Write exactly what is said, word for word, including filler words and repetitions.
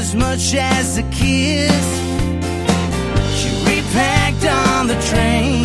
as much as a kiss. She repacked on the train.